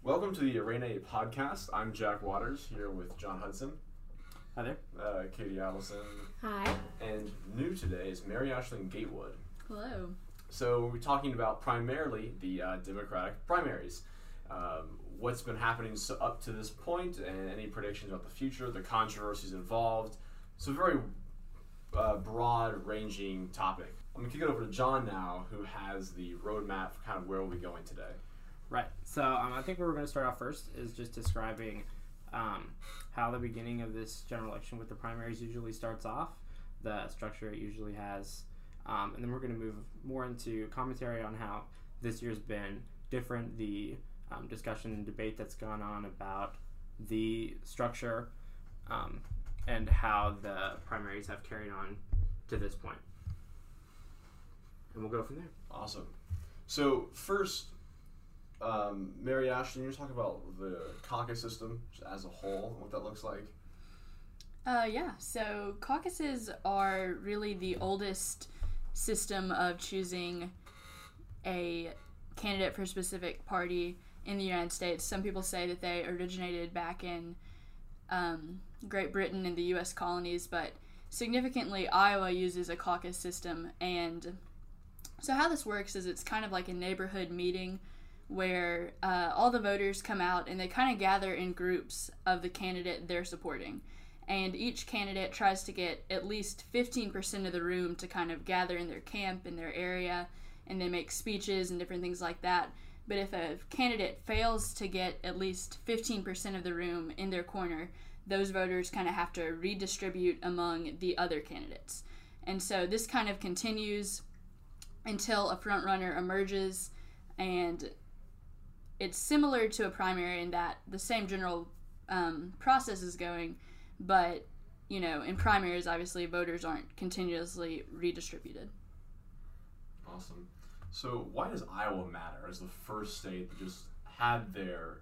Welcome to the Arena 8 podcast. I'm Jack Waters here with John Hudson. Hi there. Katie Allison. Hi. And new today is Mary Ashlyn Gatewood. Hello. So we're talking about primarily the Democratic primaries. What's been happening up to this point and any predictions about the future, the controversies involved. It's a very broad-ranging topic. I'm going to kick it over to John now, who has the roadmap for kind of where we'll be going today. Right. So I think where we're going to start off first is just describing how the beginning of this general election with the primaries usually starts off, the structure it usually has, and then we're going to move more into commentary on how this year's been different, the discussion and debate that's gone on about the structure and how the primaries have carried on to this point. And we'll go from there. Awesome. So first, Mary Ashlyn, you talk about the caucus system as a whole and what that looks like. So caucuses are really the oldest system of choosing a candidate for a specific party in the United States. Some people say that they originated back in Great Britain and the U.S. colonies, but significantly Iowa uses a caucus system. And so how this works is it's kind of like a neighborhood meeting where all the voters come out and they kind of gather in groups of the candidate they're supporting. And each candidate tries to get at least 15% of the room to kind of gather in their camp, in their area, and they make speeches and different things like that. But if a candidate fails to get at least 15% of the room in their corner, those voters kind of have to redistribute among the other candidates. And so this kind of continues until a front runner emerges, and it's similar to a primary in that the same general process is going, but, you know, in primaries, obviously, voters aren't continuously redistributed. Awesome. So why does Iowa matter as the first state that just had their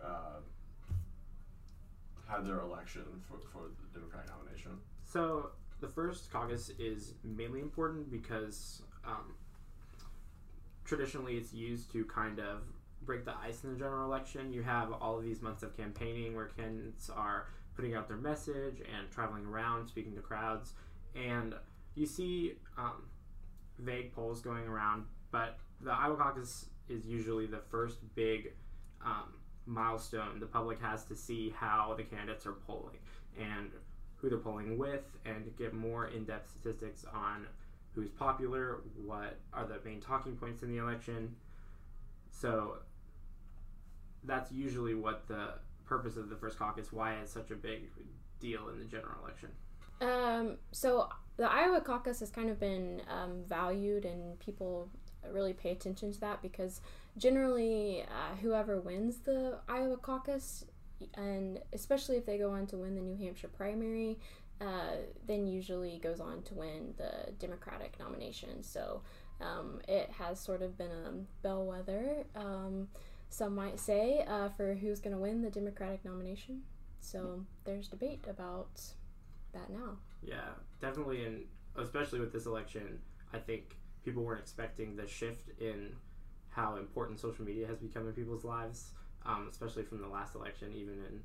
election for the Democratic nomination? So the first caucus is mainly important because traditionally it's used to kind of break the ice in the general election. You have all of these months of campaigning where candidates are putting out their message and traveling around, speaking to crowds, and you see vague polls going around, but the Iowa caucus is usually the first big milestone the public has to see how the candidates are polling and who they're polling with, and get more in-depth statistics on who's popular, what are the main talking points in the election. So that's usually what the purpose of the first caucus, why it's such a big deal in the general election. So the Iowa caucus has kind of been valued, and people really pay attention to that because generally whoever wins the Iowa caucus, and especially if they go on to win the New Hampshire primary, then usually goes on to win the Democratic nomination. So it has sort of been a bellwether, some might say, for who's going to win the Democratic nomination. So there's debate about that now. Yeah, definitely, and especially with this election, I think people weren't expecting the shift in how important social media has become in people's lives, especially from the last election, even in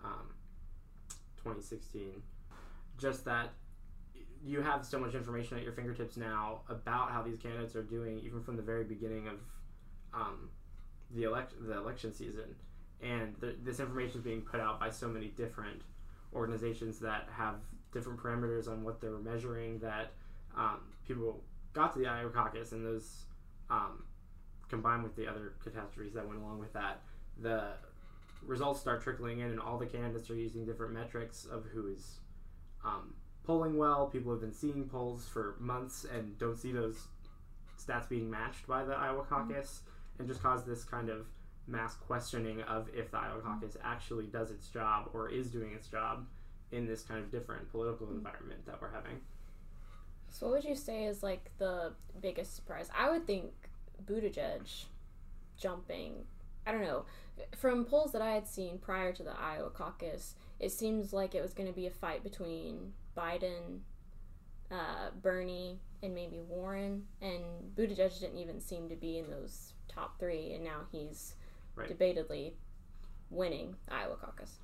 2016. Just that you have so much information at your fingertips now about how these candidates are doing, even from the very beginning of the election season, and this information is being put out by so many different organizations that have different parameters on what they're measuring, that people got to the Iowa caucus, and those combined with the other catastrophes that went along with that, the results start trickling in, and all the candidates are using different metrics of who is polling well. People have been seeing polls for months and don't see those stats being matched by the Iowa caucus, and just cause this kind of mass questioning of if the Iowa caucus actually does its job or is doing its job in this kind of different political environment that we're having. So what would you say is like the biggest surprise? I would think Buttigieg jumping. I don't know. From polls that I had seen prior to the Iowa caucus, it seems like it was going to be a fight between Biden, Bernie, and maybe Warren, and Buttigieg didn't even seem to be in those top three, and now he's debatedly winning the Iowa caucus?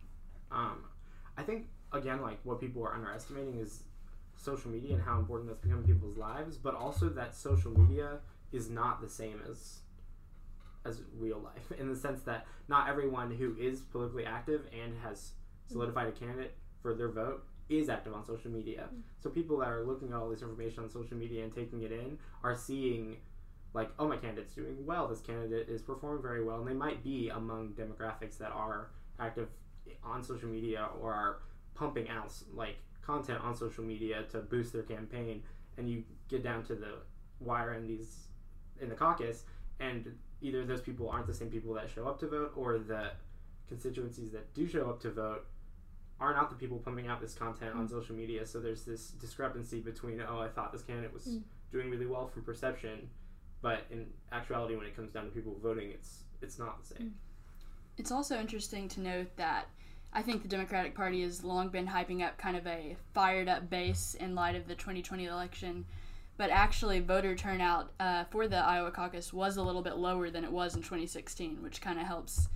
I think, again, like, what people are underestimating is social media and how important that's become in people's lives, but also that social media is not the same as real life, in the sense that not everyone who is politically active and has solidified a candidate for their vote is active on social media. So people that are looking at all this information on social media and taking it in are seeing, like, oh, my candidate's doing well, this candidate is performing very well, and they might be among demographics that are active on social media or are pumping out, like, content on social media to boost their campaign, and you get down to the wire in the caucus, and either those people aren't the same people that show up to vote, or the constituencies that do show up to vote are not the people pumping out this content on social media. So there's this discrepancy between, oh, I thought this candidate was doing really well from perception, but in actuality, when it comes down to people voting, it's not the same. It's also interesting to note that I think the Democratic Party has long been hyping up kind of a fired up base in light of the 2020 election, but actually voter turnout for the Iowa caucus was a little bit lower than it was in 2016, which kind of helps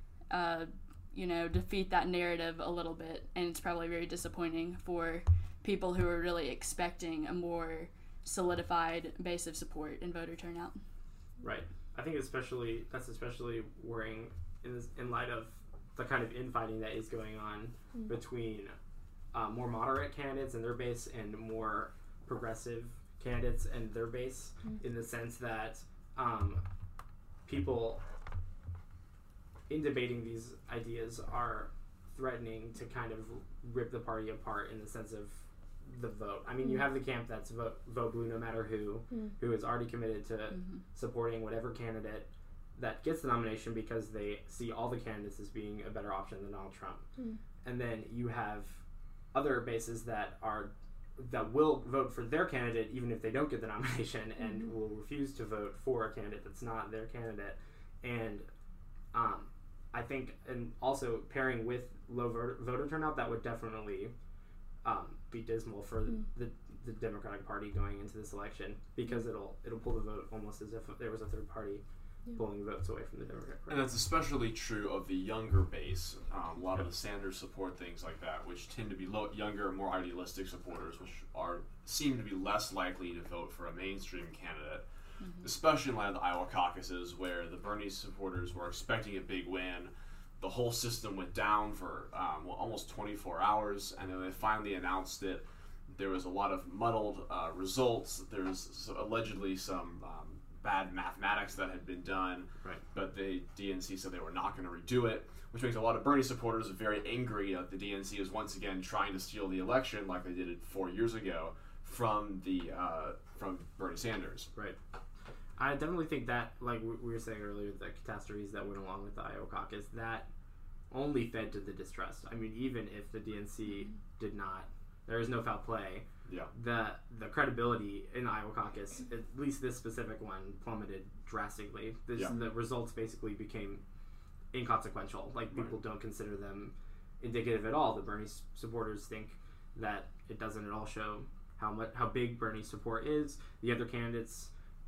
defeat that narrative a little bit, and it's probably very disappointing for people who are really expecting a more solidified base of support and voter turnout. Right. I think that's especially worrying in light of the kind of infighting that is going on between more moderate candidates and their base and more progressive candidates and their base, in the sense that people in debating these ideas are threatening to kind of rip the party apart in the sense of the vote. I mean, you have the camp that's vote blue no matter who is already committed to supporting whatever candidate that gets the nomination because they see all the candidates as being a better option than Donald Trump. And then you have other bases that will vote for their candidate even if they don't get the nomination, and will refuse to vote for a candidate that's not their candidate. And I think, and also pairing with low voter turnout, that would definitely be dismal for the Democratic Party going into this election, because it'll pull the vote almost as if there was a third party pulling votes away from the Democratic Party. And that's especially true of the younger base. A lot of the Sanders support, things like that, which tend to be younger, more idealistic supporters, which seem to be less likely to vote for a mainstream candidate, especially in light of the Iowa caucuses, where the Bernie supporters were expecting a big win. The whole system went down for almost 24 hours, and then they finally announced it. There was a lot of muddled results. There was allegedly some bad mathematics that had been done, but the DNC said they were not going to redo it, which makes a lot of Bernie supporters very angry that the DNC is once again trying to steal the election, like they did it 4 years ago, from Bernie Sanders. Right. I definitely think that, like we were saying earlier, the catastrophes that went along with the Iowa caucus, that only fed to the distrust. I mean, even if the DNC did not, there is no foul play, the credibility in the Iowa caucus, at least this specific one, plummeted drastically. The results basically became inconsequential. Like, people don't consider them indicative at all. The Bernie supporters think that it doesn't at all show how big Bernie's support is. The other candidates,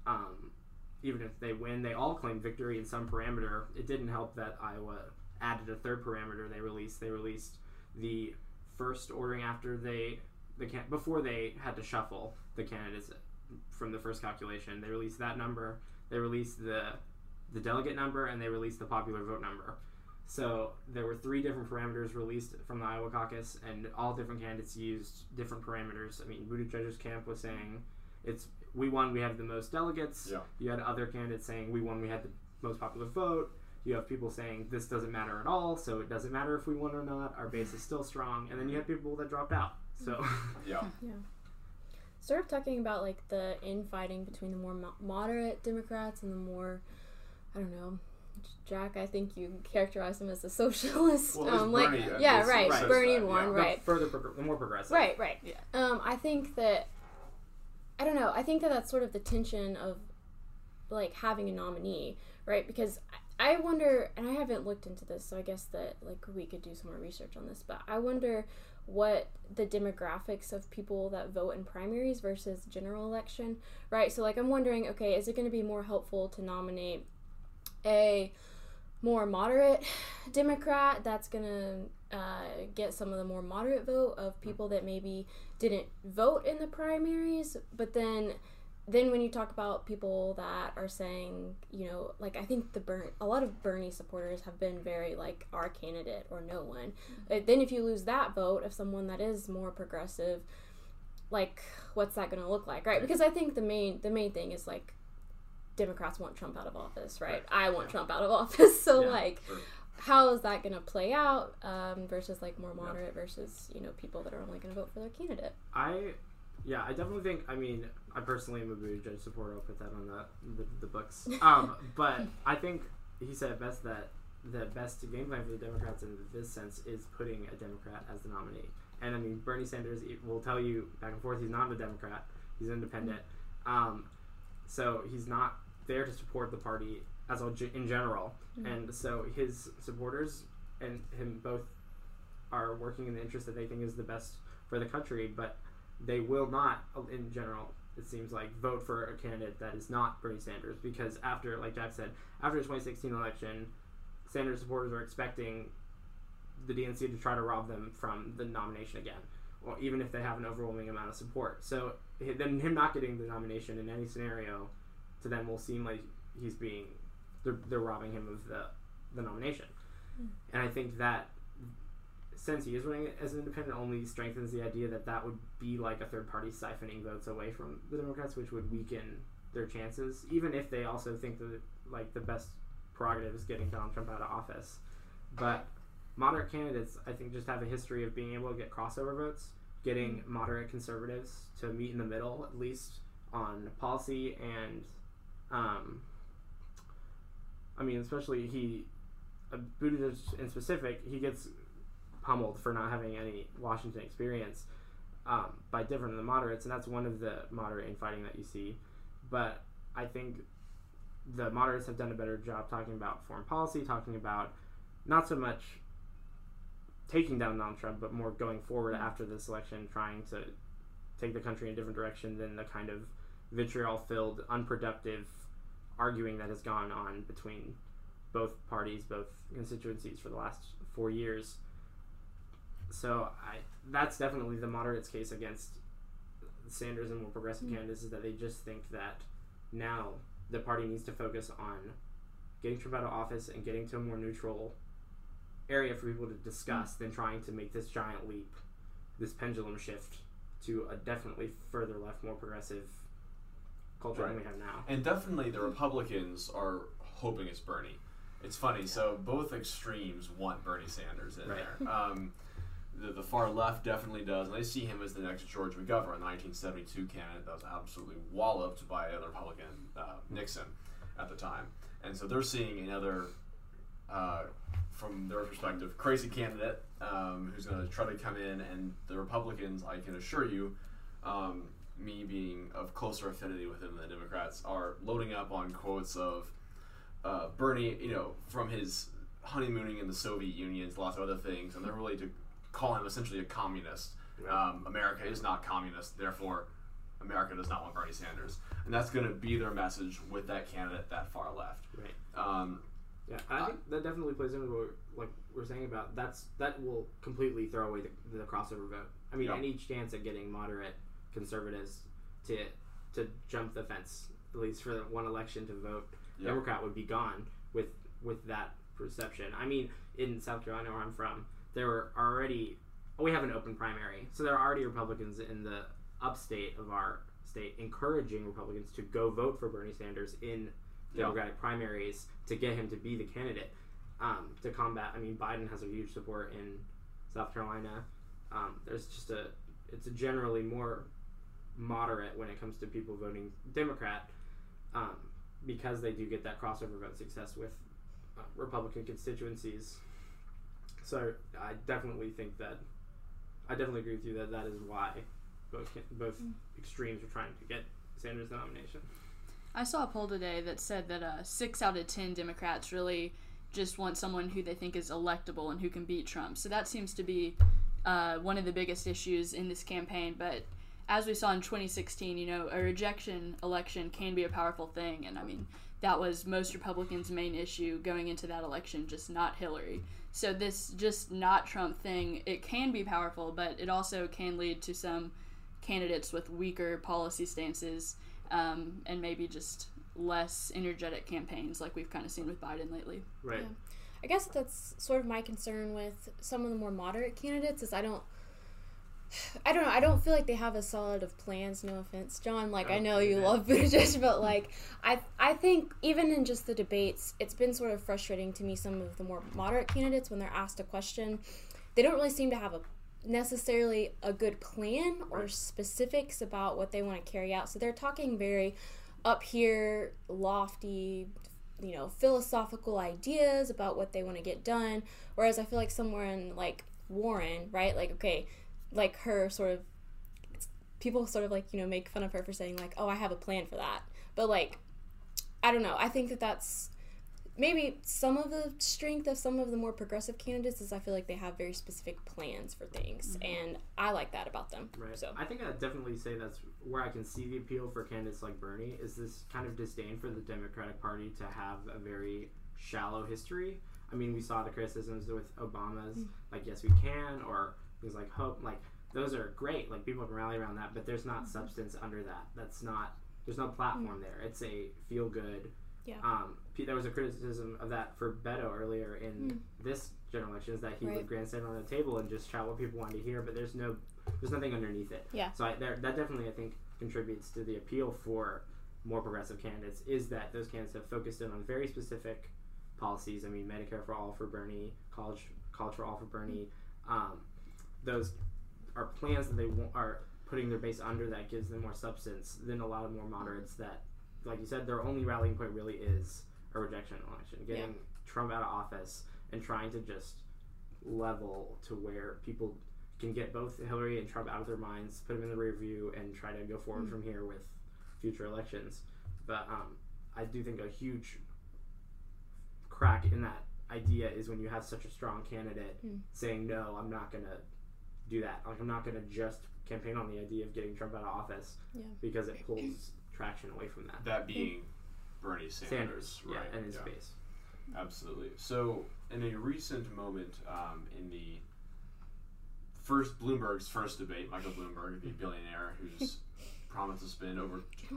even if they win, they all claim victory in some parameter. It didn't help that Iowa added a third parameter they released. They released the first ordering after before they had to shuffle the candidates from the first calculation. They released that number, they released the delegate number, and they released the popular vote number. So there were 3 different parameters released from the Iowa caucus, and all different candidates used different parameters. I mean, Buttigieg's camp was saying, we won, we have the most delegates. You had other candidates saying, we won, we had the most popular vote. You have people saying, this doesn't matter at all, so it doesn't matter if we won or not, our base is still strong. And then you have people that dropped out. So Sort of talking about, like, the infighting between the more moderate Democrats and the more, I don't know, Jack, I think you characterized him as a socialist. Well, Bernie, Bernie one, right. The more progressive. Right. I think that, I don't know, I think that that's sort of the tension of, like, having a nominee, right? Because I wonder, and I haven't looked into this, so I guess that, like, we could do some more research on this, but I wonder what the demographics of people that vote in primaries versus general election, right? So, like, I'm wondering, okay, is it going to be more helpful to nominate a more moderate Democrat that's gonna get some of the more moderate vote of people that maybe didn't vote in the primaries, but then when you talk about people that are saying, you know, like I think a lot of Bernie supporters have been very like our candidate or no one. Then if you lose that vote of someone that is more progressive, like what's that going to look like, right? Because I think the main thing is like Democrats want Trump out of office, right? I want Trump out of office, so how is that going to play out versus like more moderate versus, you know, people that are only going to vote for their candidate? I definitely think, I mean, I personally am a Buttigieg supporter. I'll put that on the books. But I think he said it best that the best game plan for the Democrats in this sense is putting a Democrat as the nominee. And I mean, Bernie Sanders will tell you back and forth he's not a Democrat. He's independent. So he's not there to support the party in general. And so his supporters and him both are working in the interest that they think is the best for the country, but they will not, in general, it seems like, vote for a candidate that is not Bernie Sanders, because after, like Jack said, after the 2016 election, Sanders supporters are expecting the DNC to try to rob them from the nomination again, well, even if they have an overwhelming amount of support. So then him not getting the nomination in any scenario to them will seem like they're robbing him of the nomination. And I think that since he is running as an independent, only strengthens the idea that would be like a third party siphoning votes away from the Democrats, which would weaken their chances, even if they also think that like the best prerogative is getting Donald Trump out of office. But moderate candidates, I think, just have a history of being able to get crossover votes, getting moderate conservatives to meet in the middle, at least on policy and, I mean, especially Buttigieg in specific, he gets pummeled for not having any Washington experience by different than the moderates, and that's one of the moderate infighting that you see. But I think the moderates have done a better job talking about foreign policy, talking about not so much taking down Donald Trump, but more going forward after this election, trying to take the country in a different direction than the kind of vitriol-filled, unproductive arguing that has gone on between both parties, both constituencies for the last 4 years. So that's definitely the moderates' case against Sanders and more progressive candidates, is that they just think that now the party needs to focus on getting Trump out of office and getting to a more neutral area for people to discuss than trying to make this giant leap, this pendulum shift to a definitely further left, more progressive culture than we have now. And definitely the Republicans are hoping it's Bernie. It's funny, so both extremes want Bernie Sanders in there. The far left definitely does, and they see him as the next George McGovern, the 1972 candidate that was absolutely walloped by the Republican Nixon at the time. And so they're seeing another, from their perspective, crazy candidate who's going to try to come in, and the Republicans, I can assure you, me being of closer affinity with him than the Democrats, are loading up on quotes of Bernie, you know, from his honeymooning in the Soviet Union, lots of other things, and they're really to call him essentially a communist. America is not communist, therefore America does not want Bernie Sanders, and that's going to be their message with that candidate that far left. I think that definitely plays into what like we're saying about that will completely throw away the crossover vote. I mean, any chance at getting moderate conservatives to jump the fence, at least for one election, to vote Democrat would be gone with that perception. I mean, in South Carolina, where I'm from, we have an open primary, so there are already Republicans in the upstate of our state encouraging Republicans to go vote for Bernie Sanders in Democratic primaries to get him to be the candidate to combat. I mean, Biden has a huge support in South Carolina. It's generally more moderate when it comes to people voting Democrat because they do get that crossover vote success with Republican constituencies. So I definitely agree with you that is why both extremes are trying to get Sanders the nomination. I saw a poll today that said that 6 out of 10 Democrats really just want someone who they think is electable and who can beat Trump. So that seems to be one of the biggest issues in this campaign. But as we saw in 2016, you know, a rejection election can be a powerful thing. And I mean, that was most Republicans' main issue going into that election, just not Hillary. So this just not Trump thing, it can be powerful, but it also can lead to some candidates with weaker policy stances and maybe just less energetic campaigns like we've kind of seen with Biden lately. Right. Yeah. I guess that's sort of my concern with some of the more moderate candidates is I don't know. I don't feel like they have a solid of plans. No offense, John. Like, I know you love Buttigieg, but like, I think even in just the debates, it's been sort of frustrating to me. Some of the more moderate candidates, when they're asked a question, they don't really seem to have necessarily a good plan or specifics about what they want to carry out. So they're talking very up here, lofty, philosophical ideas about what they want to get done. Whereas I feel like somewhere in like Warren, right? Like, okay. Like her sort of, people sort of like, make fun of her for saying like, oh, I have a plan for that. But like, I don't know. I think that that's maybe some of the strength of some of the more progressive candidates is I feel like they have very specific plans for things. And I like that about them. Right. So I think I'd definitely say that's where I can see the appeal for candidates like Bernie is this kind of disdain for the Democratic Party to have a very shallow history. I mean, we saw the criticisms with Obama's, like, yes, we can, or things like hope, like those are great, like people can rally around that, but there's not substance under that. There's no platform there. It's a feel good. Yeah. There was a criticism of that for Beto earlier in this general election, is that he would grandstand on the table and just shout what people wanted to hear, but there's nothing underneath it. Yeah. So that definitely I think contributes to the appeal for more progressive candidates, is that those candidates have focused in on very specific policies. I mean, Medicare for all for Bernie, college for all for Bernie. Those are plans that they are putting their base under that gives them more substance than a lot of more moderates that, like you said, their only rallying point really is a rejection election, getting Trump out of office and trying to just level to where people can get both Hillary and Trump out of their minds, put them in the rear view, and try to go forward from here with future elections. But I do think a huge crack in that idea is when you have such a strong candidate saying, no, I'm not going to do that. Like, I'm not going to just campaign on the idea of getting Trump out of office because it pulls traction away from that. That being Bernie Sanders, right? Yeah, and his base. Absolutely. So, in a recent moment, in the Bloomberg's first debate, Michael Bloomberg, the billionaire who's promised to spend over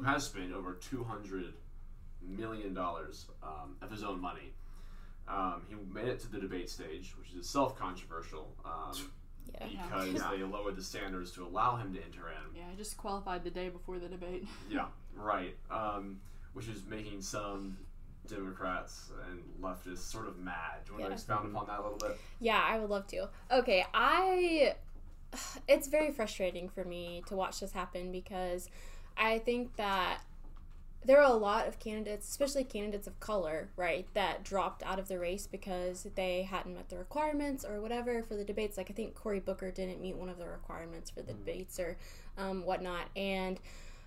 $200 million of his own money. He made it to the debate stage, which is itself controversial. Because they lowered the standards to allow him to enter in. Yeah, I just qualified the day before the debate. Yeah, right. Which is making some Democrats and leftists sort of mad. Do you want to expound upon that a little bit? Yeah, I would love to. Okay, it's very frustrating for me to watch this happen because I think that there are a lot of candidates, especially candidates of color, right, that dropped out of the race because they hadn't met the requirements or whatever for the debates. Like, I think Cory Booker didn't meet one of the requirements for the debates or whatnot. And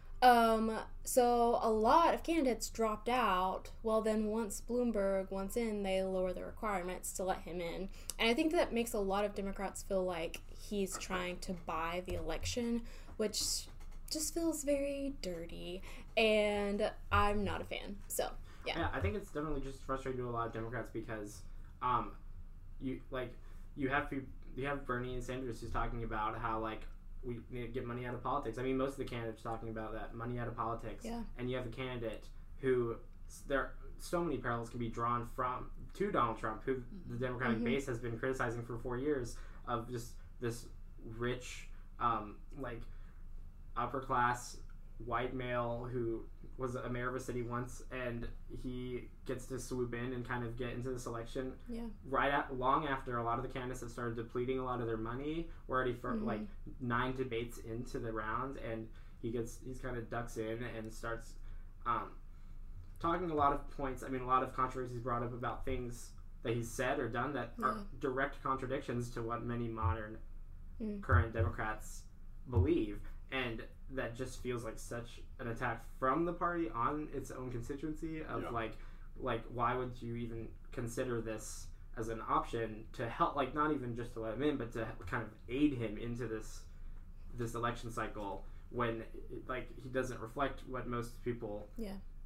so a lot of candidates dropped out. Well, then once Bloomberg wants in, they lower the requirements to let him in. And I think that makes a lot of Democrats feel like he's trying to buy the election, which just feels very dirty, and I'm not a fan. So yeah, I think it's definitely just frustrating to a lot of Democrats because you have Bernie and Sanders who's talking about how like we need to get money out of politics. I mean, most of the candidates talking about that money out of politics, and you have a candidate who there so many parallels can be drawn to Donald Trump, who the Democratic base has been criticizing for 4 years, of just this rich like upper class white male who was a mayor of a city once, and he gets to swoop in and kind of get into this election long after a lot of the candidates have started depleting a lot of their money. We're already like 9 debates into the round, and he's kind of ducks in and starts talking a lot of points. I mean, a lot of controversies brought up about things that he's said or done that are direct contradictions to what many modern current Democrats believe, and that just feels like such an attack from the party on its own constituency of like why would you even consider this as an option to help, like not even just to let him in, but to kind of aid him into this election cycle when like he doesn't reflect what most people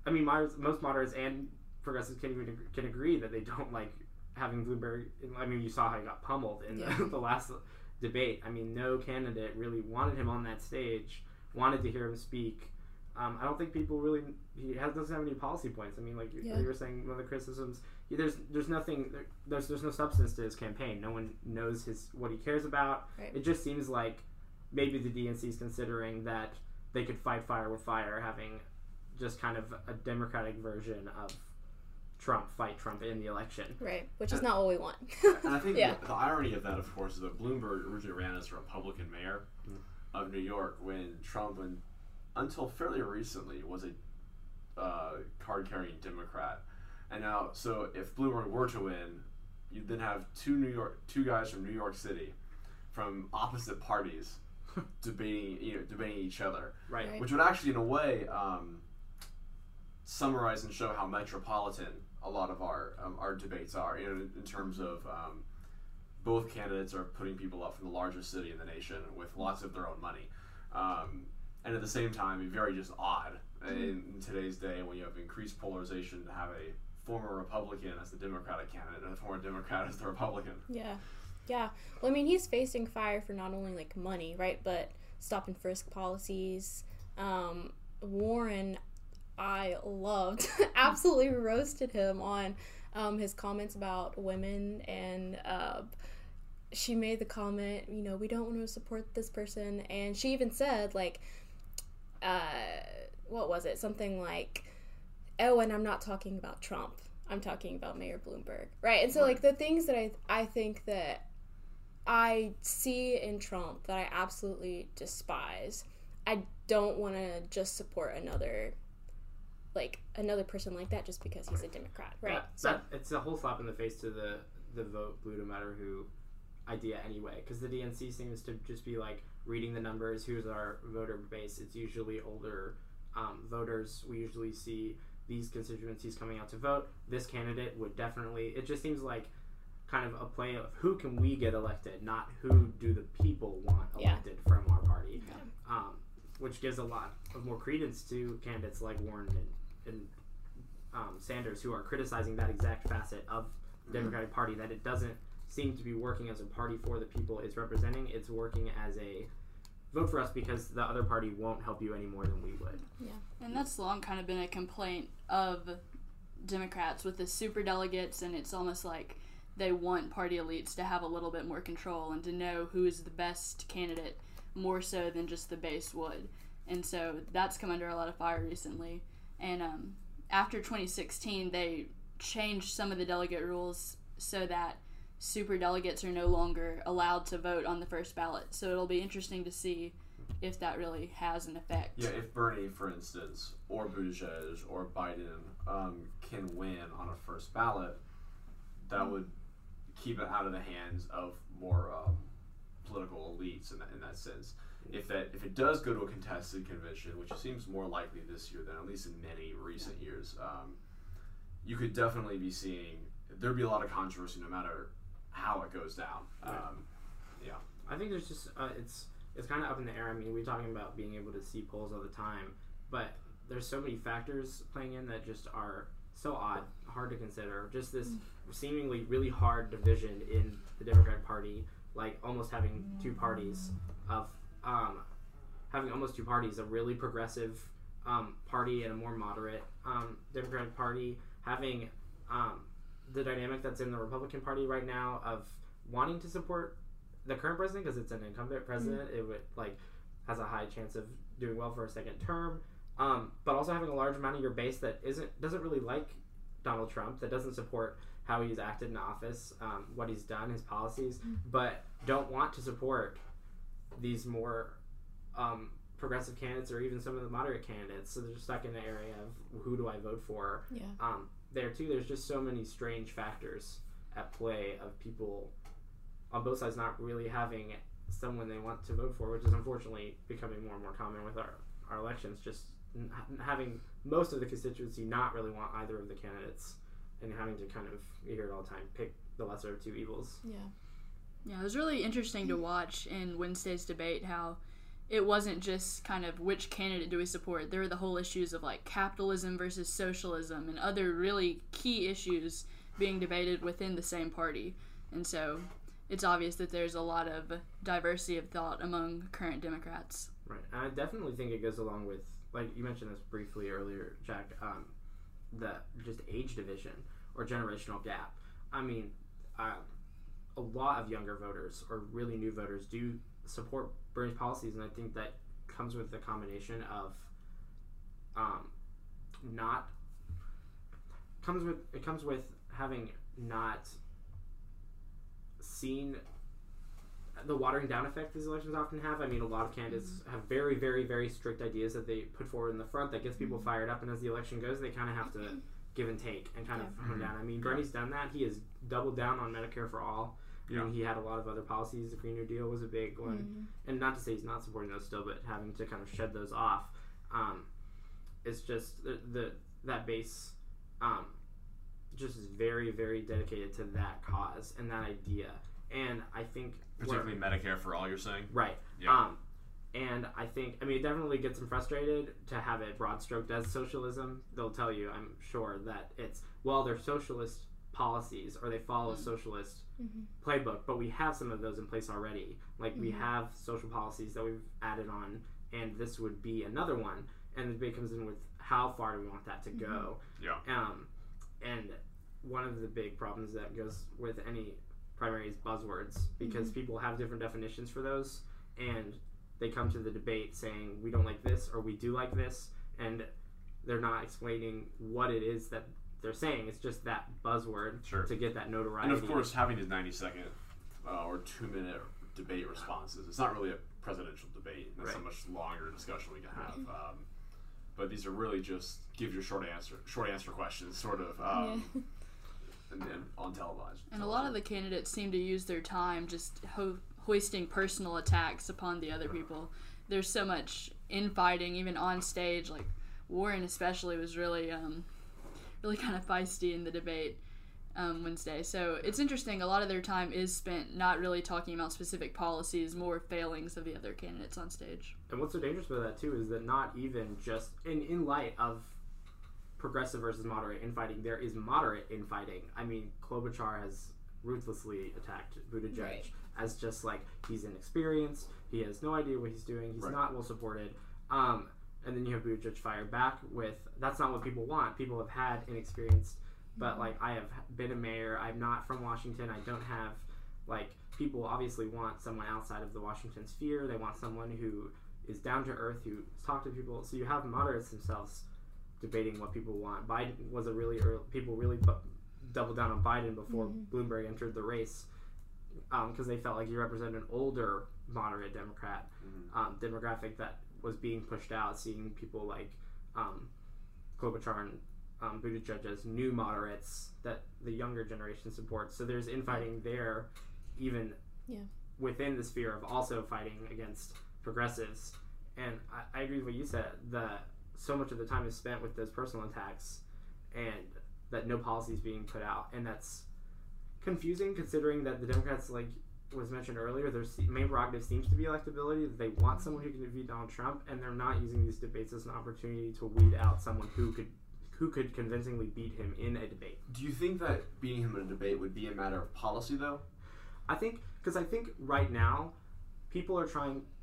I mean, most moderates and progressives can agree that they don't like having Bloomberg. I mean, you saw how he got pummeled in the last debate. I mean, no candidate really wanted him on that stage, wanted to hear him speak. I don't think people really. Doesn't have any policy points. I mean, like you were saying, one of the criticisms. There's nothing. There's no substance to his campaign. No one knows what he cares about. Right. It just seems like maybe the DNC is considering that they could fight fire with fire, having just kind of a Democratic version of Trump fight Trump in the election. Right, which is not what we want. And I think the irony of that, of course, is that Bloomberg originally ran as a Republican mayor of New York when Trump, until fairly recently, was a card-carrying Democrat. And now, so if Bloomberg were to win, you'd then have two guys from New York City, from opposite parties, debating each other. Right. Which would actually, in a way, summarize and show how metropolitan a lot of our debates are. In terms of both candidates are putting people up from the largest city in the nation with lots of their own money, and at the same time, be very just odd in today's day when you have increased polarization to have a former Republican as the Democratic candidate and a former Democrat as the Republican. Yeah. Well, I mean, he's facing fire for not only like money, right, but stop and frisk policies. Warren, I loved, absolutely roasted him on his comments about women, and she made the comment, we don't want to support this person, and she even said, like, what was it? Something like, oh, and I'm not talking about Trump. I'm talking about Mayor Bloomberg. Right? And so, like, the things that I think that I see in Trump that I absolutely despise, I don't want to just support another person like that just because he's a Democrat. Right? It's a whole slap in the face to the vote blue no matter who idea anyway, because the DNC seems to just be like reading the numbers. Who's our voter base? It's usually older voters. We usually see these constituencies coming out to vote. This candidate would definitely. It just seems like kind of a play of who can we get elected, not who do the people want elected from our party, which gives a lot of more credence to candidates like Warren and Sanders, who are criticizing that exact facet of the Democratic Party, that it doesn't seem to be working as a party for the people it's representing. It's working as a vote for us because the other party won't help you any more than we would. Yeah, and that's long kind of been a complaint of Democrats with the super delegates, and it's almost like they want party elites to have a little bit more control and to know who is the best candidate more so than just the base would. And so that's come under a lot of fire recently. And after 2016, they changed some of the delegate rules so that super delegates are no longer allowed to vote on the first ballot. So it'll be interesting to see if that really has an effect. Yeah, if Bernie, for instance, or Buttigieg or Biden can win on a first ballot, that would keep it out of the hands of more political elites in that sense. If it does go to a contested convention, which seems more likely this year than at least in many recent years, you could definitely be seeing there'd be a lot of controversy no matter how it goes down. Yeah, I think there's just it's kind of up in the air. I mean, we're talking about being able to see polls all the time, but there's so many factors playing in that just are so odd, hard to consider. Just this seemingly really hard division in the Democratic Party, like almost having two parties of a really progressive party and a more moderate Democratic Party, having the dynamic that's in the Republican Party right now of wanting to support the current president because it's an incumbent president. It would has a high chance of doing well for a second term, but also having a large amount of your base that doesn't really like Donald Trump, that doesn't support how he's acted in office, what he's done, his policies, but don't want to support these more progressive candidates or even some of the moderate candidates. So they're stuck in the area of who do I vote for. There too, there's just so many strange factors at play of people on both sides not really having someone they want to vote for, which is unfortunately becoming more and more common with our elections, just having most of the constituency not really want either of the candidates and having to kind of, you hear it all the time, pick the lesser of two evils. Yeah, it was really interesting to watch in Wednesday's debate how it wasn't just kind of which candidate do we support. There were the whole issues of like capitalism versus socialism and other really key issues being debated within the same party. And so it's obvious that there's a lot of diversity of thought among current Democrats. Right. And I definitely think it goes along with, like you mentioned this briefly earlier, Jack, the just age division or generational gap. I mean, a lot of younger voters or really new voters do support Bernie's policies, and I think that comes with the combination of comes with having not seen the watering down effect these elections often have. I mean, a lot of candidates have very, very, very strict ideas that they put forward in the front that gets people fired up, and as the election goes, they kind of have to give and take and kind of hone down. I mean, Bernie's done that. He has doubled down on Medicare for all. I mean, he had a lot of other policies. The Green New Deal was a big one. And not to say he's not supporting those still, but having to kind of shed those off. It's just that base just is very, very dedicated to that cause and that idea. And I think... Particularly Medicare for all, you're saying? Right. Yeah. And I think, I mean, it definitely gets them frustrated to have it broad-stroked as socialism. They'll tell you, I'm sure, that it's, well, they're socialist policies or they follow a socialist playbook, but we have some of those in place already. Like, we have social policies that we've added on, and this would be another one. And the debate comes in with how far do we want that to go? Yeah. And one of the big problems that goes with any primary is buzzwords, because people have different definitions for those, and they come to the debate saying we don't like this or we do like this, and they're not explaining what it is that they're saying. It's just that buzzword to get that notoriety. And of course, having these 90-second or 2-minute debate responses, it's not really a presidential debate. That's a much longer discussion we can have. But these are really just give your short answer questions, sort of, and then on television. And a lot of the candidates seem to use their time just hoisting personal attacks upon the other people. There's so much infighting, even on stage. Like Warren, especially, was really kind of feisty in the debate Wednesday. So it's interesting. A lot of their time is spent not really talking about specific policies, more failings of the other candidates on stage. And what's so dangerous about that too is that not even just in light of progressive versus moderate infighting, there is moderate infighting. I mean, Klobuchar has ruthlessly attacked Buttigieg as just like he's inexperienced, he has no idea what he's doing, he's not well supported. And then you have Buttigieg fire back with, that's not what people want. People have had inexperienced, but like I have been a mayor, I'm not from Washington, I don't have, like, people obviously want someone outside of the Washington sphere, they want someone who is down to earth, who talks to people. So you have moderates themselves debating what people want. Biden was a really early, people really doubled down on Biden before Bloomberg entered the race, because they felt like he represented an older moderate Democrat demographic that was being pushed out, seeing people like Klobuchar and Buttigieg as new moderates that the younger generation supports. So there's infighting there, even within the sphere of also fighting against progressives. And I agree with what you said, that so much of the time is spent with those personal attacks and that no policy is being put out. And that's confusing, considering that the Democrats, like was mentioned earlier, their main prerogative seems to be electability, that they want someone who can defeat Donald Trump, and they're not using these debates as an opportunity to weed out someone who could convincingly beat him in a debate. Do you think that beating him in a debate would be a matter of policy, though? I think right now people are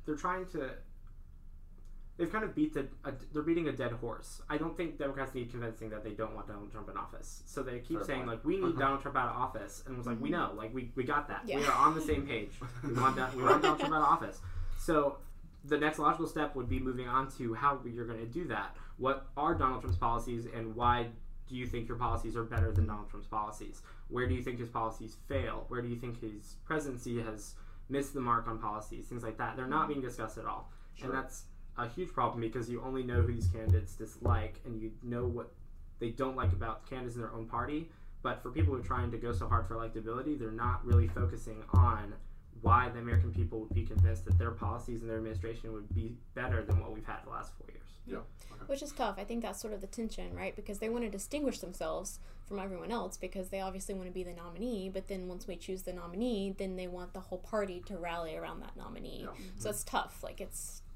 they've kind of they're beating a dead horse. I don't think Democrats need convincing that they don't want Donald Trump in office. So they keep saying, like, we need Donald Trump out of office. And it was like, we know, like, we got that. Yeah. We are on the same page. We want Donald Trump out of office. So the next logical step would be moving on to how you're going to do that. What are Donald Trump's policies, and why do you think your policies are better than Donald Trump's policies? Where do you think his policies fail? Where do you think his presidency has missed the mark on policies? Things like that. They're not being discussed at all. Sure. And that's a huge problem, because you only know who these candidates dislike, and you know what they don't like about candidates in their own party. But for people who are trying to go so hard for electability, they're not really focusing on why the American people would be convinced that their policies and their administration would be better than what we've had the last 4 years. Yeah. Okay. Which is tough. I think that's sort of the tension, right? Because they want to distinguish themselves from everyone else, because they obviously want to be the nominee, but then once we choose the nominee, then they want the whole party to rally around that nominee. Yeah. So it's tough. Like, it's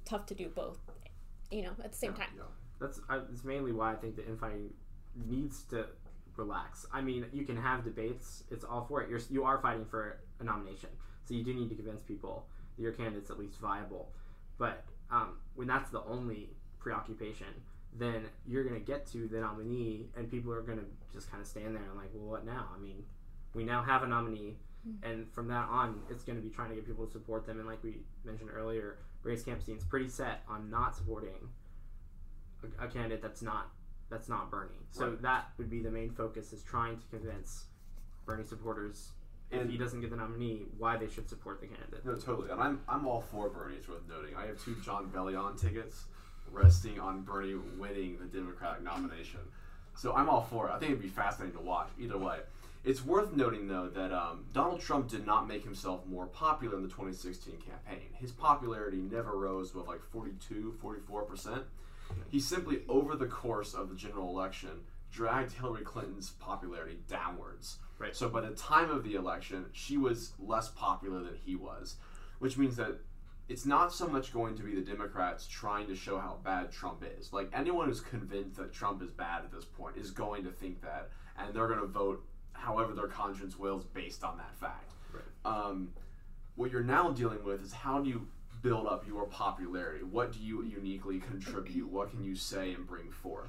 tough to do both, at the same time. Yeah. That's mainly why I think the infighting needs to relax. I mean, you can have debates. It's all for it. You are fighting for a nomination, so you do need to convince people that your candidate's at least viable. But when that's the only preoccupation, then you're going to get to the nominee, and people are going to just kind of stand there and like, well, what now? I mean, we now have a nominee, and from that on, it's going to be trying to get people to support them. And like we mentioned earlier, Bernie Sanders pretty set on not supporting a candidate that's not Bernie. So that would be the main focus, is trying to convince Bernie supporters, if he doesn't get the nominee, why they should support the candidate. No, totally. And I'm all for Bernie, it's worth noting. I have 2 John Bellion tickets resting on Bernie winning the Democratic nomination. So I'm all for it. I think it'd be fascinating to watch either way. It's worth noting, though, that Donald Trump did not make himself more popular in the 2016 campaign. His popularity never rose above like 42, 44%. He simply, over the course of the general election, dragged Hillary Clinton's popularity downwards. Right. So by the time of the election, she was less popular than he was, which means that it's not so much going to be the Democrats trying to show how bad Trump is. Like, anyone who's convinced that Trump is bad at this point is going to think that, and they're going to vote however their conscience wills based on that fact. Right. What you're now dealing with is, how do you build up your popularity? What do you uniquely contribute? What can you say and bring forth?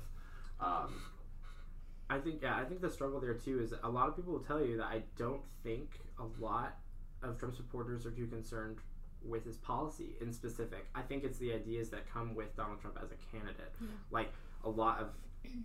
I think the struggle there too is a lot of people will tell you that I don't think a lot of Trump supporters are too concerned with his policy in specific. I think it's the ideas that come with Donald Trump as a candidate. Yeah. Like a lot of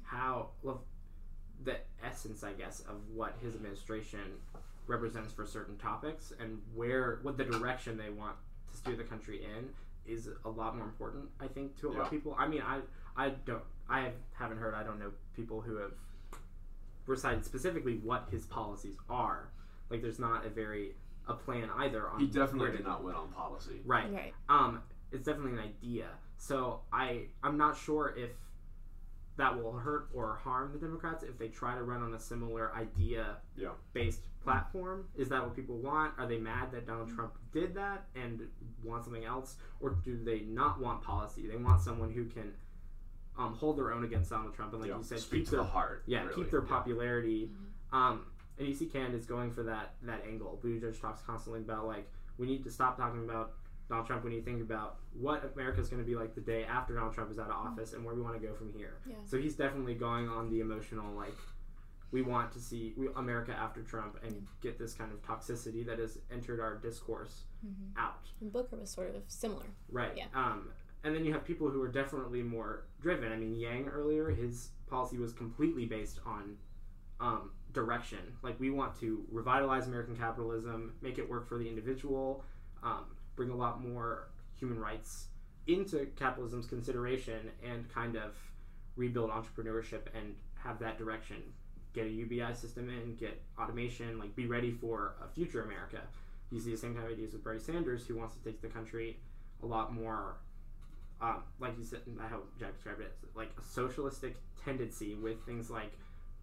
the essence, I guess, of what his administration represents for certain topics and what the direction they want to steer the country in is a lot more important, I think, to a lot of people. I mean, I haven't heard, I don't know people who have recited specifically what his policies are. Like, there's not a plan either on. He definitely did not win on policy. Right. It's definitely an idea. So I'm not sure if that will hurt or harm the Democrats if they try to run on a similar idea-based platform. Is that what people want? Are they mad that Donald Trump did that and want something else? Or do they not want policy? They want someone who can hold their own against Donald Trump and, like you said, speak to the heart. Yeah, really. Keep their popularity. And you see candidates going for that angle. Buttigieg talks constantly about, like, we need to stop talking about Donald Trump. We need to think about what America's going to be like the day after Donald Trump is out of office and where we want to go from here. Yeah. So he's definitely going on the emotional, like, we want to see America after Trump and get this kind of toxicity that has entered our discourse out. And Booker was sort of similar. Right. Yeah. And then you have people who are definitely more driven. I mean, Yang earlier, his policy was completely based on direction. Like, we want to revitalize American capitalism, make it work for the individual, bring a lot more human rights into capitalism's consideration, and kind of rebuild entrepreneurship and have that direction. Get a UBI system in, get automation, like, be ready for a future America. You see the same kind of ideas with Bernie Sanders, who wants to take the country a lot more, like you said, I hope Jack described it, like a socialistic tendency with things like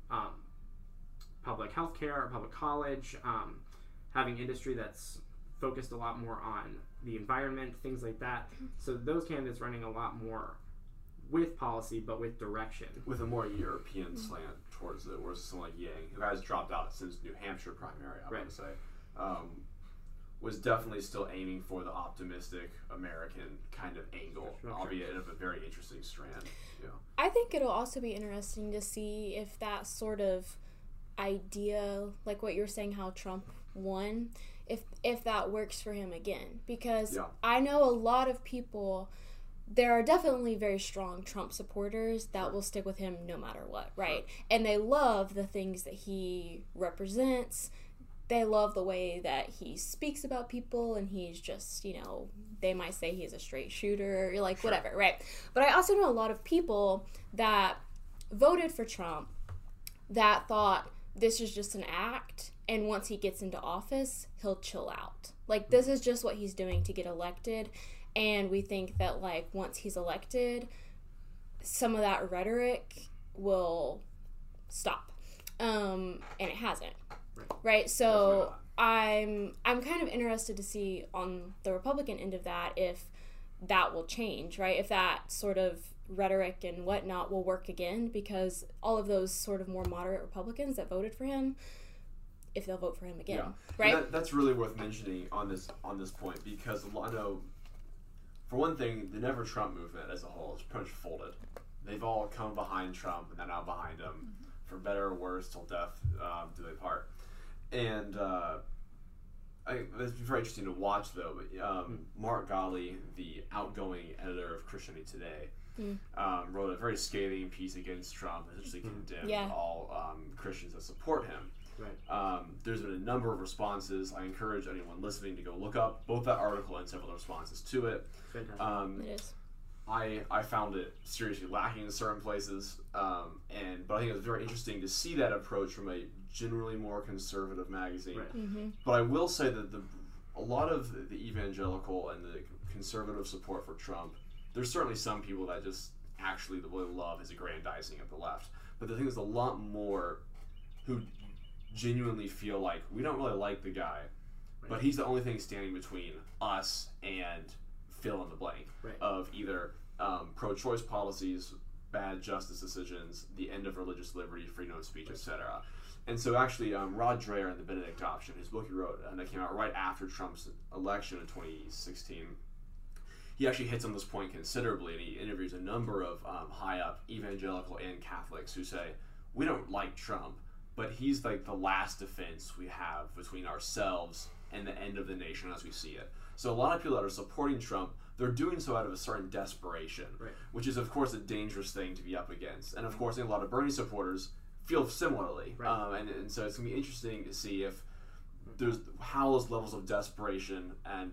public health care or public college, having industry that's focused a lot more on the environment, things like that. So those candidates running a lot more with policy, but with direction. With a more European slant towards it, whereas someone like Yang, who has dropped out since New Hampshire primary, I would say, was definitely still aiming for the optimistic American kind of angle, albeit of a very interesting strand. Yeah. I think it'll also be interesting to see if that sort of idea, like what you're saying, how Trump won, if that works for him again. Because I know a lot of people, there are definitely very strong Trump supporters that will stick with him no matter what, right? And they love the things that he represents. They love the way that he speaks about people, and he's just, they might say he's a straight shooter, like whatever, right? But I also know a lot of people that voted for Trump that thought this is just an act, and once he gets into office, he'll chill out. Like, this is just what he's doing to get elected, and we think that, like, once he's elected, some of that rhetoric will stop. And it hasn't. Right? So I'm kind of interested to see on the Republican end of that if that will change, right? If that sort of rhetoric and whatnot will work again, because all of those sort of more moderate Republicans that voted for him, if they'll vote for him again, right? That's really worth mentioning on this point, because I know, for one thing, the Never Trump movement as a whole is pretty much folded. They've all come behind Trump, and they're now behind him, for better or worse, till death do they part. And it's very interesting to watch, though. But, Mark Ghaly, the outgoing editor of Christianity Today, wrote a very scathing piece against Trump, essentially condemned all Christians that support him. Right. There's been a number of responses. I encourage anyone listening to go look up both that article and several responses to it. Fantastic. It is. I found it seriously lacking in certain places, but I think it was very interesting to see that approach from a generally more conservative magazine. Right. But I will say that a lot of the evangelical and the conservative support for Trump, there's certainly some people that just actually really love his aggrandizing of the left. But the thing is, a lot more who genuinely feel like we don't really like the guy, but he's the only thing standing between us and fill in the blank of either pro-choice policies, bad justice decisions, the end of religious liberty, freedom of speech, etc. And so actually, Rod Dreher in The Benedict Option, his book he wrote, and that came out right after Trump's election in 2016, he actually hits on this point considerably, and he interviews a number of high-up evangelical and Catholics who say, we don't like Trump, but he's like the last defense we have between ourselves and the end of the nation as we see it. So a lot of people that are supporting Trump, they're doing so out of a certain desperation, which is, of course, a dangerous thing to be up against. And, of course, I think a lot of Bernie supporters feel similarly. And so it's going to be interesting to see if there's how those levels of desperation and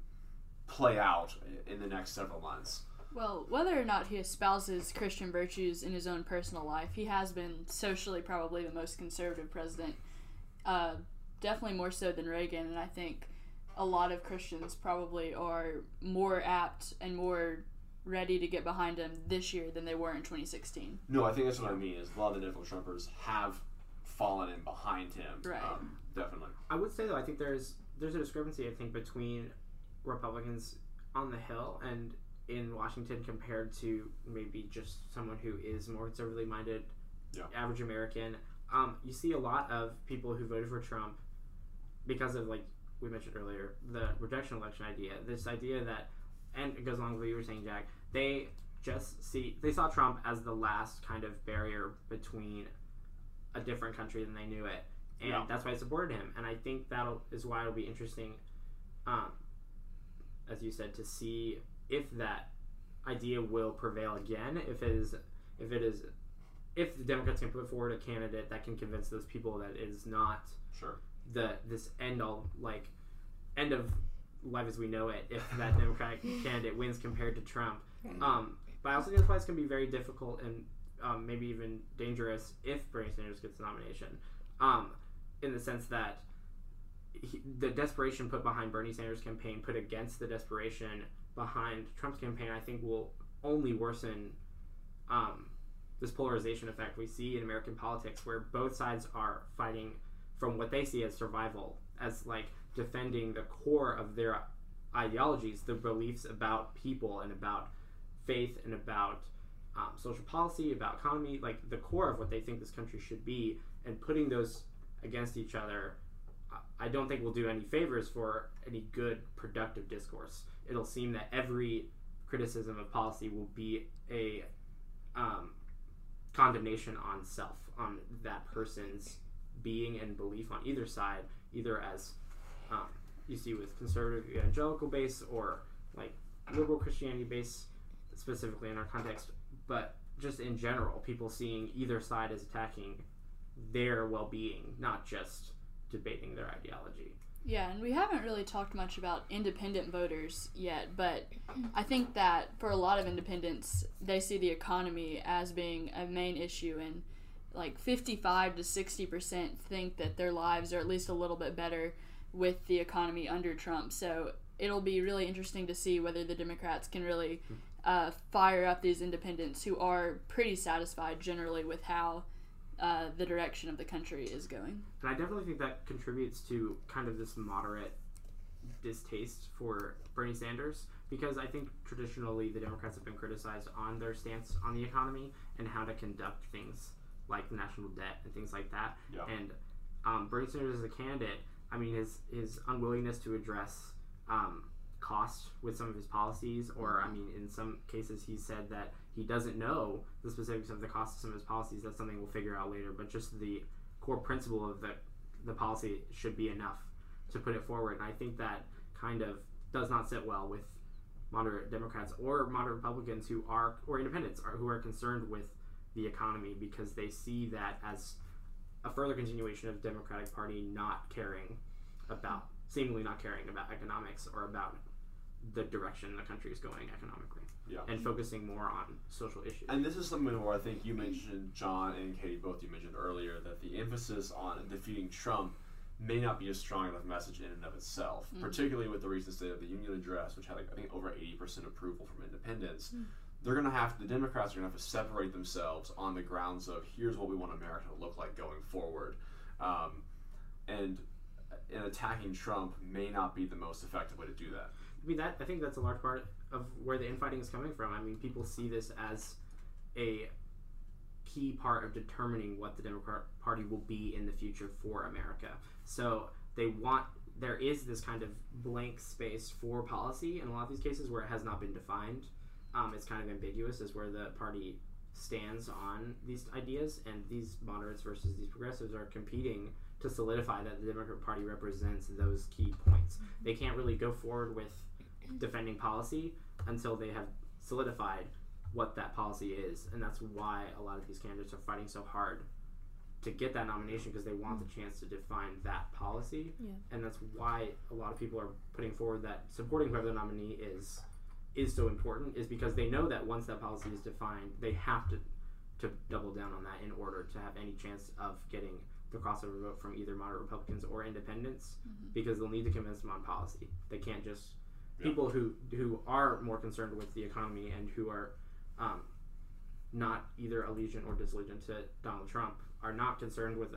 play out in the next several months. Well, whether or not he espouses Christian virtues in his own personal life, he has been socially probably the most conservative president, definitely more so than Reagan, and I think a lot of Christians probably are more apt and more ready to get behind him this year than they were in 2016. No, I think that's what I mean, is a lot of the Netflix Trumpers have fallen in behind him. Right. Definitely. I would say, though, I think there's a discrepancy, I think, between Republicans on the Hill and in Washington compared to maybe just someone who is more conservatively minded, average American. You see a lot of people who voted for Trump because of, like we mentioned earlier, the rejection election idea. This idea that, and it goes along with what you were saying, Jack, they saw Trump as the last kind of barrier between a different country than they knew it. And that's why I supported him. And I think that is why it'll be interesting, as you said, to see if that idea will prevail again, if the Democrats can put forward a candidate that can convince those people that it is not this end of life as we know it, if that Democratic candidate wins compared to Trump. But I also think that's why it's going to be very difficult and maybe even dangerous if Bernie Sanders gets the nomination, in the sense that the desperation put behind Bernie Sanders' campaign put against the desperation behind Trump's campaign, I think will only worsen this polarization effect we see in American politics, where both sides are fighting from what they see as survival, as like defending the core of their ideologies, the beliefs about people and about faith and about social policy, about economy, like the core of what they think this country should be, and putting those against each other, I don't think will do any favors for any good, productive discourse. It'll seem that every criticism of policy will be a condemnation on self, on that person's being and belief on either side, either as you see with conservative evangelical base or like liberal Christianity base, specifically in our context, but just in general, people seeing either side as attacking their well-being, not just debating their ideology. Yeah, and we haven't really talked much about independent voters yet, but I think that for a lot of independents, they see the economy as being a main issue, and like 55 to 60% think that their lives are at least a little bit better with the economy under Trump. So it'll be really interesting to see whether the Democrats can really fire up these independents who are pretty satisfied generally with how the direction of the country is going. And I definitely think that contributes to kind of this moderate distaste for Bernie Sanders, because I think traditionally the Democrats have been criticized on their stance on the economy and how to conduct things like the national debt and things like that. Yeah. And Bernie Sanders as a candidate, I mean, his unwillingness to address cost with some of his policies, or I mean, in some cases he said that he doesn't know the specifics of the cost of some of his policies. That's something we'll figure out later, but just the core principle of the policy should be enough to put it forward. And I think that kind of does not sit well with moderate Democrats or moderate Republicans or independents who are concerned with the economy, because they see that as a further continuation of the Democratic Party seemingly not caring about economics or about the direction the country is going economically, and focusing more on social issues. And this is something where I think you mentioned, John and Katie, both you mentioned earlier, that the emphasis on defeating Trump may not be a strong enough message in and of itself, particularly with the recent State of the Union address, which had I think over 80% approval from independents. The Democrats are going to have to separate themselves on the grounds of, here's what we want America to look like going forward. And attacking Trump may not be the most effective way to do that. I think that's a large part of where the infighting is coming from. I mean, people see this as a key part of determining what the Democratic Party will be in the future for America. So there is this kind of blank space for policy in a lot of these cases where it has not been defined. It's kind of ambiguous as where the party stands on these ideas, and these moderates versus these progressives are competing to solidify that the Democratic Party represents those key points. They can't really go forward with defending policy until they have solidified what that policy is, and that's why a lot of these candidates are fighting so hard to get that nomination, because they want the chance to define that policy. And that's why a lot of people are putting forward that supporting whoever the nominee is so important, is because they know that once that policy is defined, they have to double down on that in order to have any chance of getting the crossover vote from either moderate Republicans or independents, because they'll need to convince them on policy. They can't just people who are more concerned with the economy and who are not either allegiant or disallegiant to Donald Trump are not concerned with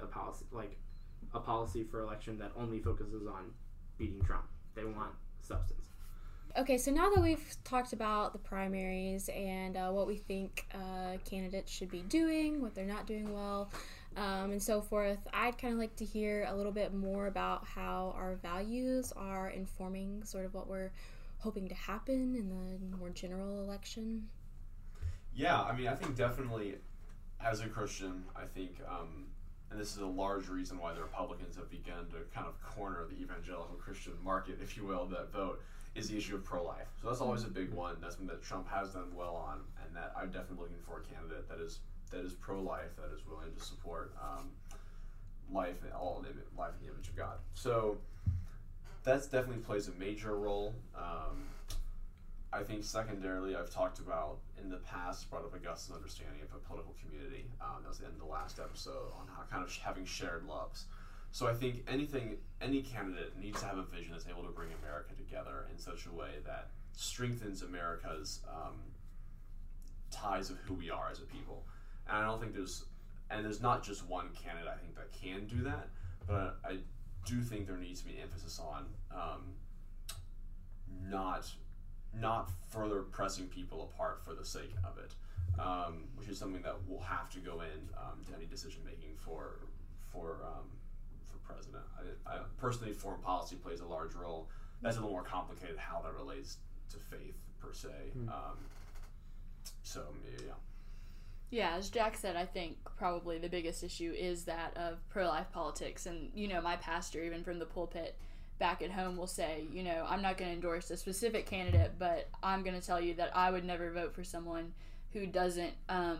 a policy for election that only focuses on beating Trump. They want substance. Okay, so now that we've talked about the primaries and what we think candidates should be doing, what they're not doing well, and so forth, I'd kind of like to hear a little bit more about how our values are informing sort of what we're hoping to happen in the more general election. Yeah, I mean, I think definitely as a Christian, I think, and this is a large reason why the Republicans have begun to kind of corner the evangelical Christian market, if you will, that vote, is the issue of pro-life. So that's always a big one. That's one that Trump has done well on, and that I'm definitely looking for a candidate that is pro-life, that is willing to support life and life in the image of God. So that definitely plays a major role. I think secondarily, I've talked about in the past, brought up Augustine's understanding of a political community. That was the end of the last episode, on how kind of having shared loves. So I think any candidate needs to have a vision that's able to bring America together in such a way that strengthens America's ties of who we are as a people. And I don't think there's not just one candidate I think that can do that, but I do think there needs to be an emphasis on not further pressing people apart for the sake of it, which is something that will have to go in to any decision making for president. I personally, foreign policy plays a large role. That's a little more complicated how that relates to faith per se. So yeah. Yeah, as Jack said, I think probably the biggest issue is that of pro-life politics. And, my pastor, even from the pulpit back at home, will say, I'm not going to endorse a specific candidate, but I'm going to tell you that I would never vote for someone who doesn't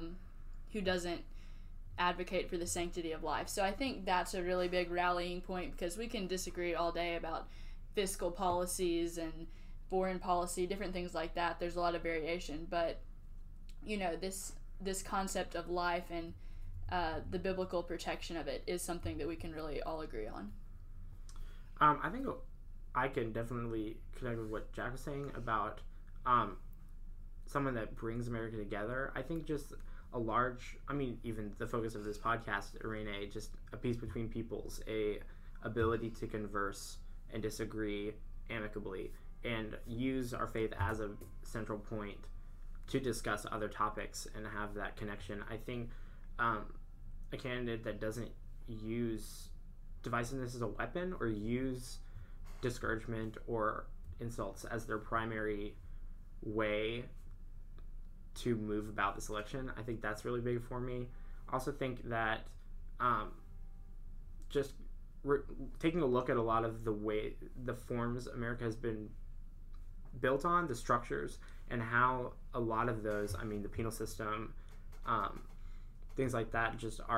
advocate for the sanctity of life. So I think that's a really big rallying point, because we can disagree all day about fiscal policies and foreign policy, different things like that. There's a lot of variation, but, this concept of life and the biblical protection of it is something that we can really all agree on. I think I can definitely connect with what Jack was saying about someone that brings America together. I think just even the focus of this podcast, Renee, just a peace between peoples, a ability to converse and disagree amicably and use our faith as a central point to discuss other topics and have that connection. I think a candidate that doesn't use divisiveness as a weapon or use discouragement or insults as their primary way to move about this election, I think that's really big for me. I also think that taking a look at a lot of the forms America has been built on, the structures, and how a lot of those, I mean, the penal system, things like that,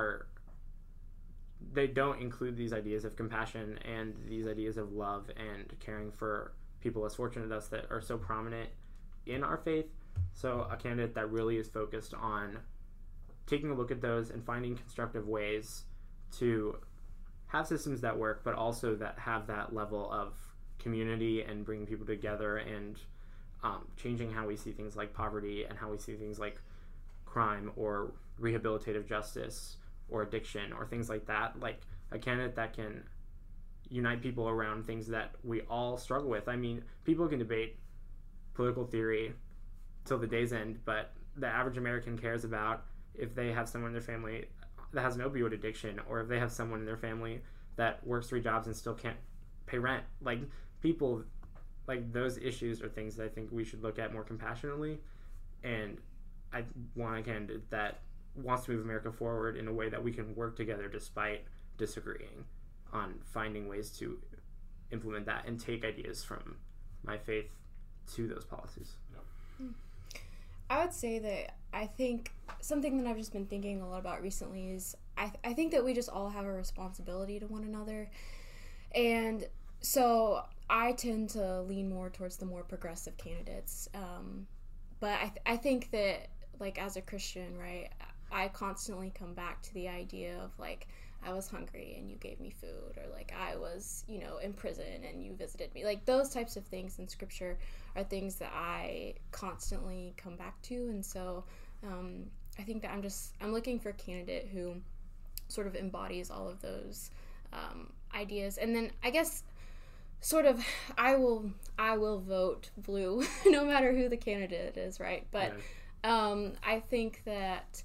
they don't include these ideas of compassion and these ideas of love and caring for people less fortunate than us that are so prominent in our faith. So a candidate that really is focused on taking a look at those and finding constructive ways to have systems that work, but also that have that level of community and bringing people together and changing how we see things like poverty and how we see things like crime or rehabilitative justice or addiction or things like that. Like a candidate that can unite people around things that we all struggle with. I mean, people can debate political theory till the day's end, but the average American cares about if they have someone in their family that has an opioid addiction, or if they have someone in their family that works 3 jobs and still can't pay rent. Like, people, like, those issues are things that I think we should look at more compassionately, and I want a candidate that wants to move America forward in a way that we can work together despite disagreeing on finding ways to implement that and take ideas from my faith to those policies. Yeah. I would say that I think something that I've just been thinking a lot about recently is I think that we just all have a responsibility to one another. And so I tend to lean more towards the more progressive candidates. But I think that, like, as a Christian, right, I constantly come back to the idea of, like, I was hungry and you gave me food, or like I was, in prison and you visited me. Like, those types of things in scripture are things that I constantly come back to. And so I think that I'm looking for a candidate who sort of embodies all of those ideas. And then I guess sort of I will vote blue no matter who the candidate is, right? But I think that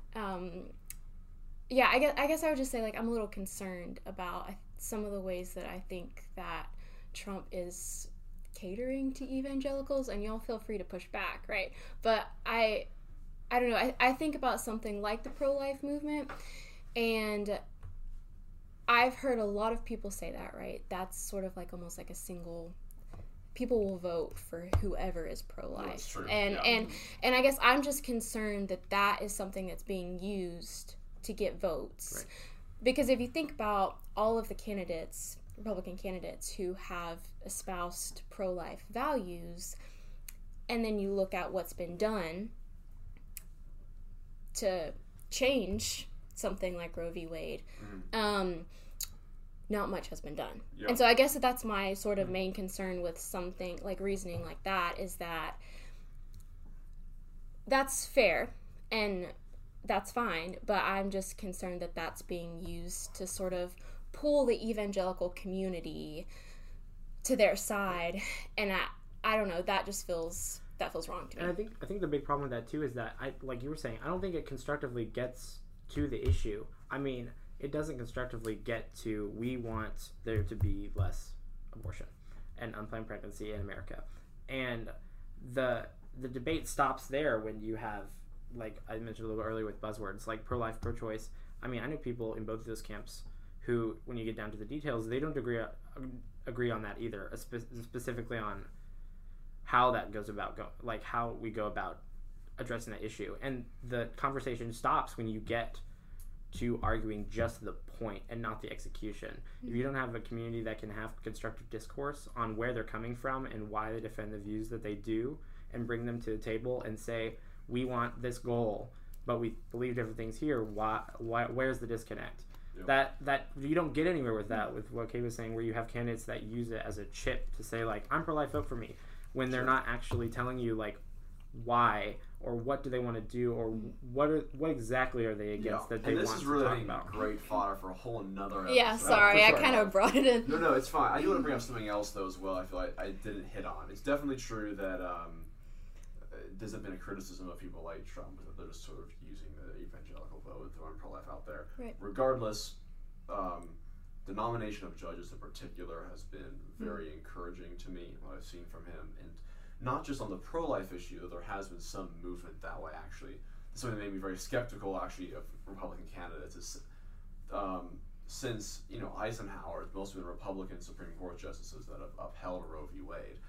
I guess I would just say, like, I'm a little concerned about some of the ways that I think that Trump is catering to evangelicals, and y'all feel free to push back, right? But I don't know. I think about something like the pro-life movement, and I've heard a lot of people say that, right? That's sort of like almost like a single. People will vote for whoever is pro-life, and I guess I'm just concerned that is something that's being used to get votes, right? Because if you think about all of the candidates, Republican candidates, who have espoused pro-life values, and then you look at what's been done to change something like Roe v. Wade, not much has been done. Yep. And so I guess that's my sort of main concern with something like reasoning like that, is that that's fair and that's fine, but I'm just concerned that that's being used to sort of pull the evangelical community to their side, and I don't know, that feels wrong to me. And I think the big problem with that too is that, like you were saying, I don't think it constructively gets to the issue. I mean, it doesn't constructively get to, we want there to be less abortion and unplanned pregnancy in America, and the debate stops there when you have, like I mentioned a little earlier with buzzwords like pro-life, pro-choice. I mean, I know people in both of those camps who, when you get down to the details, they don't agree on that either, specifically on how that goes about, like how we go about addressing that issue. And the conversation stops when you get to arguing just the point and not the execution. Mm-hmm. If you don't have a community that can have constructive discourse on where they're coming from and why they defend the views that they do, and bring them to the table and say, we want this goal, but we believe different things here. Why? Where's the disconnect? Yep. That you don't get anywhere with that. With what Kay was saying, where you have candidates that use it as a chip to say, like, I'm pro-life, vote for me, when they're not actually telling you, like, why or what do they want to do, or what exactly are they against that they and this want is to really talk about? great fodder for a whole another episode. Yeah, sorry, I sure. kind of brought it in. No, it's fine. I do want to bring up something else though as well. I feel like I didn't hit on. It's definitely true that there's been a criticism of people like Trump that they're just sort of using the evangelical vote and throwing pro-life out there. Right. Regardless, the nomination of judges in particular has been very encouraging to me. What I've seen from him, and not just on the pro-life issue, though there has been some movement that way. Actually, something that made me very skeptical actually of Republican candidates is. Since Eisenhower, most have been Republican Supreme Court justices that have upheld Roe v. Wade,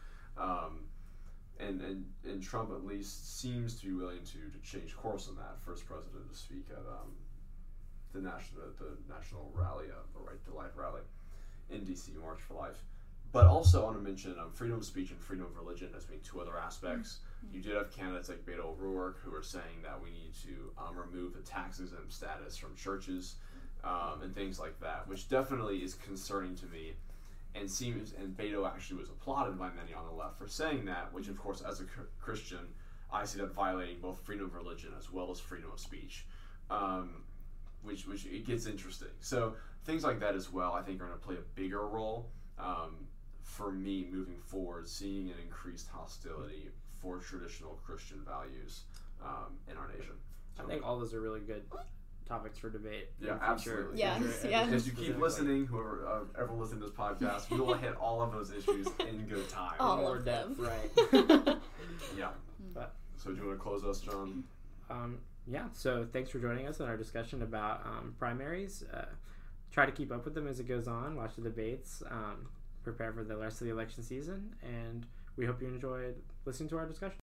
and Trump at least seems to be willing to change course on that. First president to speak at the national rally, the Right to Life rally in D.C. March for Life. But also I want to mention freedom of speech and freedom of religion as being two other aspects. Mm-hmm. You did have candidates like Beto O'Rourke who are saying that we need to remove the tax exempt status from churches. And things like that, which definitely is concerning to me, and Beto actually was applauded by many on the left for saying that, which of course as a Christian I see that violating both freedom of religion as well as freedom of speech, which it gets interesting. So things like that as well I think are going to play a bigger role for me moving forward, seeing an increased hostility for traditional Christian values in our nation. So, I think all those are really good topics for debate. Yeah, absolutely. Yes, yes. As you keep listening, whoever ever listened to this podcast, we will hit all of those issues in good time. All of them. Right. Yeah. But, so do you want to close us, John? Yeah, so thanks for joining us in our discussion about primaries. Try to keep up with them as it goes on, watch the debates, prepare for the rest of the election season, and we hope you enjoyed listening to our discussion.